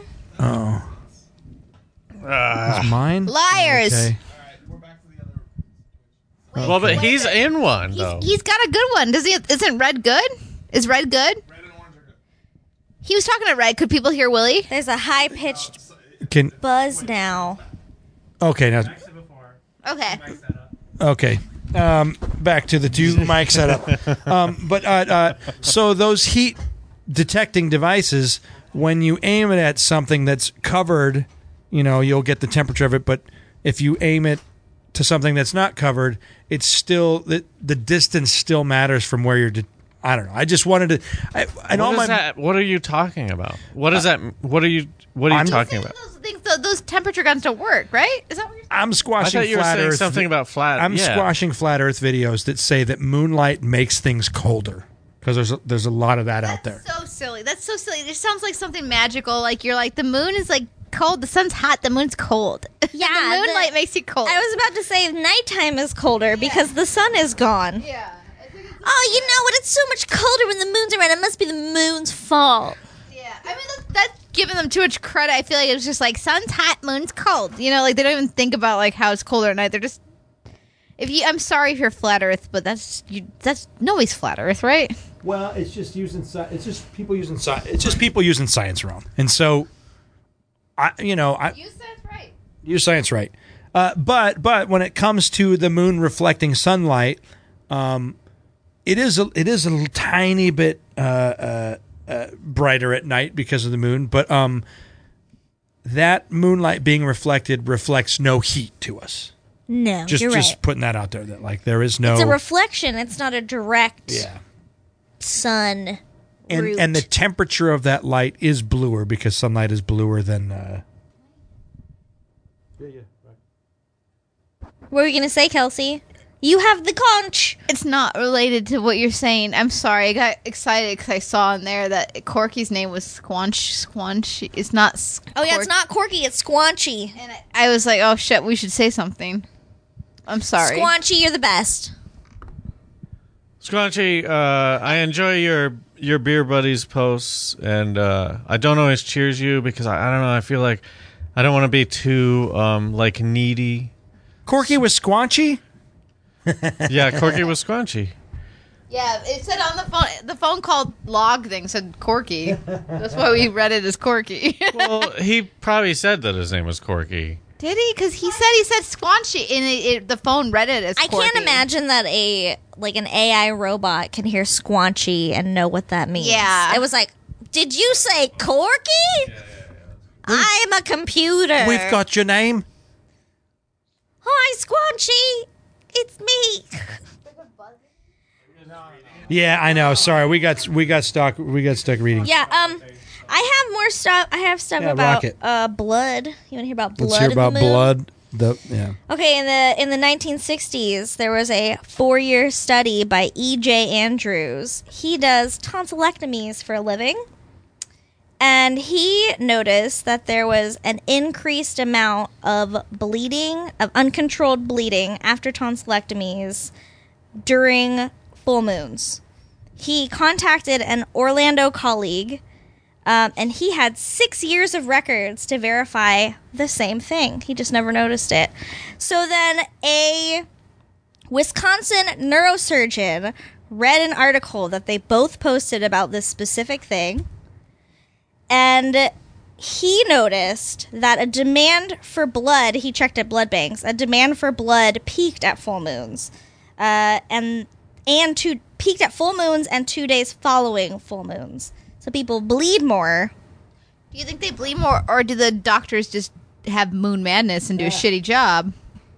Is mine? Liars. Okay. All right, we're back to the other. Well, but he's in one He's, though. he's got a good one. Does he? Isn't Red good? Is Red good? Red and orange are good. He was talking to Red. Could people hear Willie? There's a high pitched Can buzz now. okay now Next to before. Okay. Mic setup. okay. Um, back to the two mic setup. Um, but uh, uh, so those heat detecting devices, when you aim it at something that's covered, you know, you'll get the temperature of it. But if you aim it to something that's not covered, it's still the the distance still matters from where you're. De- I don't know. I just wanted to. I, and all What my is that? What are you talking about? What is that? What are you? What are you I'm- talking about? Those things, those, those temperature guns don't work, right? Is that what you're saying? I'm I squashing thought you were flat saying Earth. something about flat. I'm yeah. squashing flat Earth videos that say that moonlight makes things colder because there's a, there's a lot of that out there. So silly. That's so silly. It sounds like something magical. Like you're like the moon is like cold. The sun's hot. The moon's cold. Yeah, the moonlight the- makes you cold. I was about to say nighttime is colder because the sun is gone. yeah. Oh, you know what? It's so much colder when the moon's around. It must be the moon's fault. Yeah, I mean that's, that's giving them too much credit. I feel like it was just like sun's hot, moon's cold. You know, like they don't even think about like how it's colder at night. They're just. If you, I'm sorry if you're flat Earth, but that's you. That's nobody's flat Earth, right? Well, it's just using sci- it's just people using science. It's just people using science wrong. And so, I you know I You said right. use science right. Uh, but but when it comes to the moon reflecting sunlight, um, it is a, it is a little tiny bit uh, uh, uh, brighter at night because of the moon. But um, that moonlight being reflected reflects no heat to us. No, Just you're just right. putting that out there that like there is no It's a reflection. It's not a direct yeah. sun. And root. and the temperature of that light is bluer because sunlight is bluer than. Uh, What were you gonna say, Kelsey? You have the conch. It's not related to what you're saying. I'm sorry. I got excited because I saw in there that Corky's name was Squanch. Squanch. It's not. Squork- Oh yeah, it's not Corky. It's Squanchy. And I, I was like, oh shit, we should say something. I'm sorry. Squanchy, you're the best. Squanchy, uh, I enjoy your your beer buddies posts, and uh, I don't always cheers you because I, I don't know. I feel like I don't want to be too um, like needy. Corky was squanchy. Yeah, Corky was Squanchy. Yeah, it said on the phone. The phone call log thing said Corky. That's why we read it as Corky. Well, he probably said that his name was Corky. Did he? Because he said he said Squanchy, and it, it, the phone read it as I Corky. can't imagine that a like an A I robot can hear Squanchy and know what that means. Yeah. It was like, did you say Corky? Yeah, yeah, yeah. I'm a computer. We've got your name. Hi, Squanchy. It's me. Yeah, I know. Sorry, we got we got stuck. We got stuck reading. Yeah. Um, I have more stuff. I have stuff Yeah, about rock it. uh blood. You want to hear about blood? Let's hear in the about moon? blood. The yeah. Okay, in the in the nineteen sixties, there was a four-year study by E J Andrews. He does tonsillectomies for a living, and he noticed that there was an increased amount of bleeding, of uncontrolled bleeding after tonsillectomies during full moons. He contacted an Orlando colleague, um, and he had six years of records to verify the same thing. He just never noticed it. So then a Wisconsin neurosurgeon read an article that they both posted about this specific thing, and he noticed that a demand for blood, he checked at blood banks, a demand for blood peaked at full moons. Uh, and and two, peaked at full moons and two days following full moons. So people bleed more. Do you think they bleed more, or do the doctors just have moon madness and do a shitty job?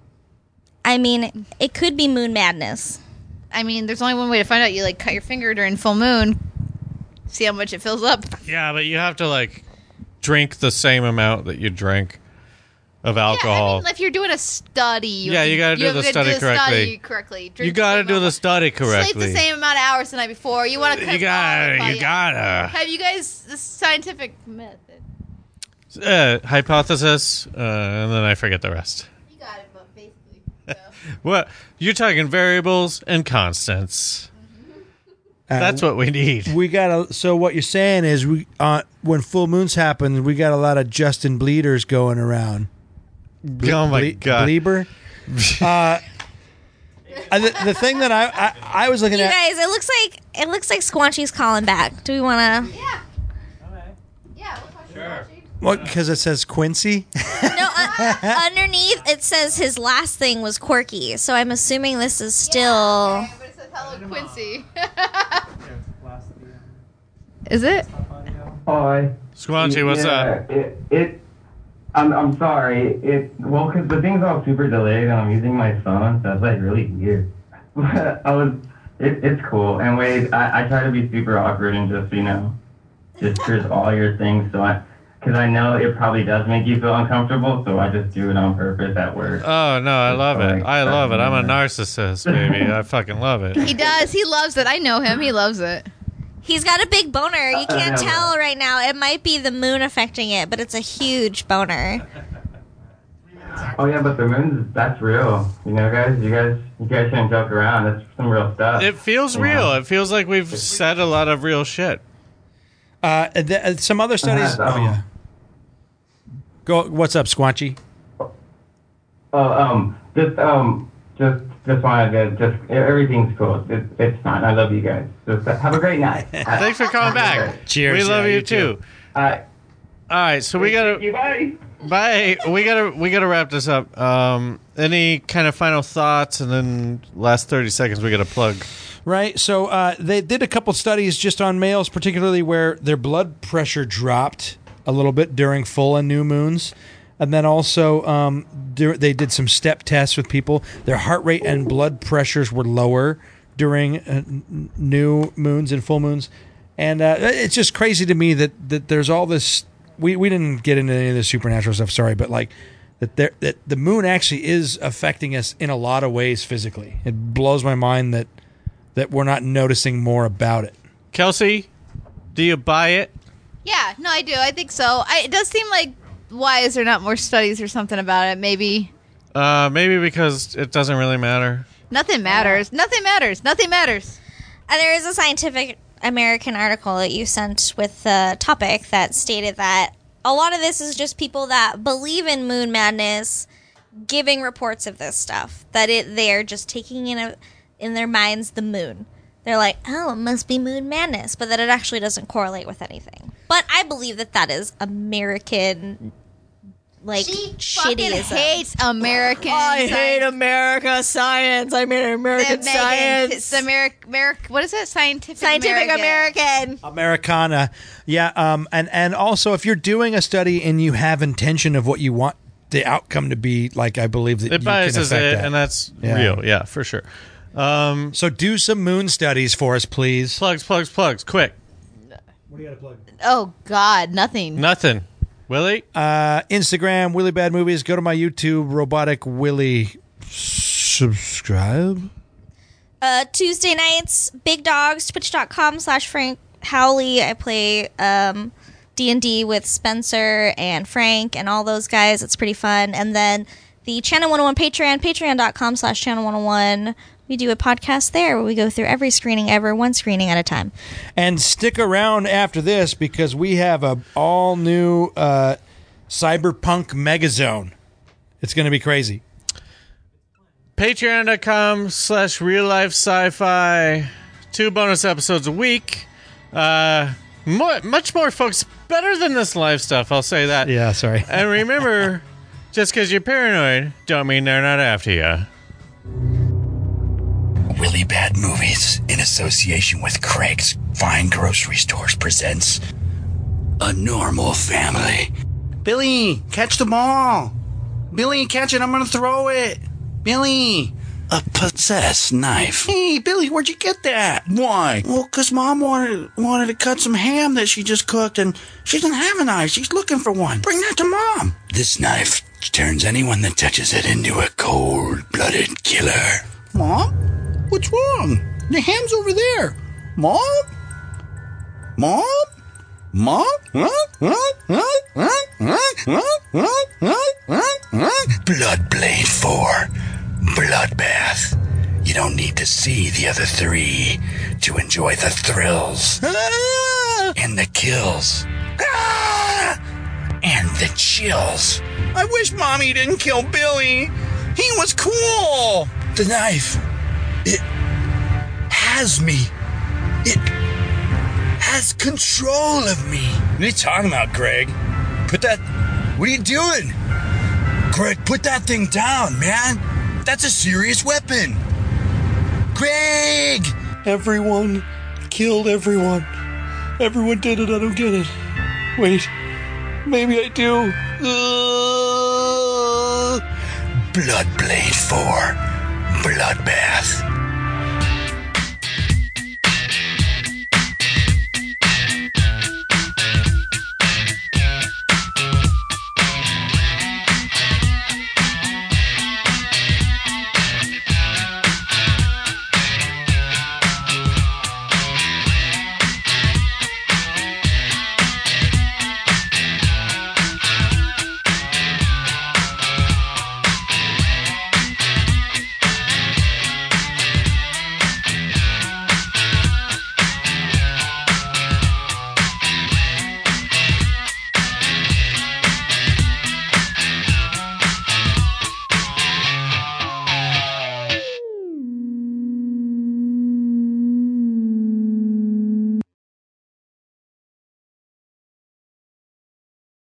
I mean, it could be moon madness. I mean, there's only one way to find out. You like cut your finger during full moon, see how much it fills up. Yeah, but you have to like drink the same amount that you drank of alcohol. Yeah, I mean, if you're doing a study, you Yeah, you gotta do have the to study the correctly. Study correctly. Drink You got to the do same the study amount- Sleep correctly. the same amount of hours the night before. You want to cut You gotta, down- you gotta. Have you guys the scientific method? Uh, hypothesis, uh, and then I forget the rest. You got it, but basically. So. What you're talking variables and constants. Uh, That's what we need. We got. So what you're saying is, we uh, when full moons happen, we got a lot of Justin Bleeders going around. Ble- Oh my ble- god! Bleeber. uh, uh, the, the thing that I, I I was looking You at. guys, it looks like it looks like Squanchy's calling back. Do we want to? Yeah. Yeah. Sure. What? Because it says Quincy. No, uh, underneath it says his last thing was Corky. So I'm assuming this is still. Okay, but it says hello, Quincy. Last Is it? Hi. Squanchy, what's yeah, up? It, it, I'm, I'm sorry. It, well, because the thing's all super delayed and I'm using my phone, so it's like really weird. But I was, it, it's cool. And Wade, I, I try to be super awkward and just, you know, just here's all your things. So I, because I know it probably does make you feel uncomfortable, so I just do it on purpose at work. Oh no, I love it. I love it. I'm a narcissist, baby. I fucking love it. He does. He loves it. I know him. He loves it. He's got a big boner. You can't Uh, yeah. tell right now. It might be the moon affecting it, but it's a huge boner. Oh yeah, but the moon's, that's real. You know, guys, you guys, you guys shouldn't joke around. That's some real stuff. It feels You real. know? It feels like we've said a lot of real shit. Uh, th- uh, some other studies. Uh, Oh yeah. Go. What's up, Squanchy? Oh, um, just, um, just, just wanted to, just, everything's cool. It's, it's fine. I love you guys. Just have a great night. Thanks for calling back. Cheers. We love Yeah, you you too. too. Uh, All right, so we gotta you guys. bye. We gotta we gotta wrap this up. Um, any kind of final thoughts, and then last thirty seconds we gotta plug. Right. So uh, they did a couple studies just on males, particularly where their blood pressure dropped a little bit during full and new moons. And then also um, dur- they did some step tests with people. Their heart rate and blood pressures were lower during uh, n- new moons and full moons. And uh, it's just crazy to me that, that there's all this. We, we didn't get into any of the supernatural stuff, sorry, but like that there that the moon actually is affecting us in a lot of ways physically. It blows my mind that that we're not noticing more about it. Kelsey, do you buy it? Yeah, no, I do. I think so. I, it does seem like, why is there not more studies or something about it? Maybe. Uh, maybe because it doesn't really matter. Nothing matters. Nothing matters. Nothing matters. And there is a Scientific American article that you sent with the topic that stated that a lot of this is just people that believe in moon madness giving reports of this stuff. That it they're just taking in a, in their minds the moon. They're like, oh, it must be moon madness, but that it actually doesn't correlate with anything. But I believe that that is American, like, She fucking shittyism. hates American. I hate science. America science. I mean American The Megan- science. It's Americ, Americ, what is it? Scientific, Scientific American. Americana. Yeah, um, and, and also if you're doing a study and you have intention of what you want the outcome to be, like I believe that It you biases can affect it, that. and that's Yeah. real. Yeah, for sure. Um, So do some moon studies for us, please. plugs, plugs, plugs. Quick. What do you got to plug? Oh, God, nothing. Nothing. Willie? Uh, Instagram, Willie Bad Movies. Go to my YouTube, Robotic Willie. Subscribe. Uh, Tuesday nights, Big Dogs, twitch.com slash Frank Howley. I play um, D and D with Spencer and Frank and all those guys. It's pretty fun. And then the Channel one oh one Patreon, patreon.com slash Channel one oh one. We do a podcast there where we go through every screening ever, one screening at a time. And stick around after this because we have a all new uh, Cyberpunk Megazone. It's going to be crazy. Patreon.com slash real life sci-fi. Two bonus episodes a week. Uh, more, much more, folks. Better than this live stuff, I'll say that. Yeah, sorry. And remember, just because you're paranoid, don't mean they're not after you. Willie Bad Movies, in association with Craig's Fine Grocery Stores, presents A Normal Family. Billy, catch the ball. Billy, catch it. I'm going to throw it. Billy. A possessed knife. Hey, Billy, where'd you get that? Why? Well, because Mom wanted wanted to cut some ham that she just cooked, and she doesn't have a knife. She's looking for one. Bring that to Mom. This knife turns anyone that touches it into a cold-blooded killer. Mom? What's wrong? The ham's over there. Mom? Mom? Mom? Bloodblade four. Bloodbath. You don't need to see the other three to enjoy the thrills. And the kills. And the chills. I wish Mommy didn't kill Billy. He was cool. The knife. It has me. It has control of me. What are you talking about, Greg? Put that... What are you doing? Greg, put that thing down, man. That's a serious weapon. Greg! Everyone killed everyone. Everyone did it. I don't get it. Wait. Maybe I do. Bloodblade four. Bloodbath.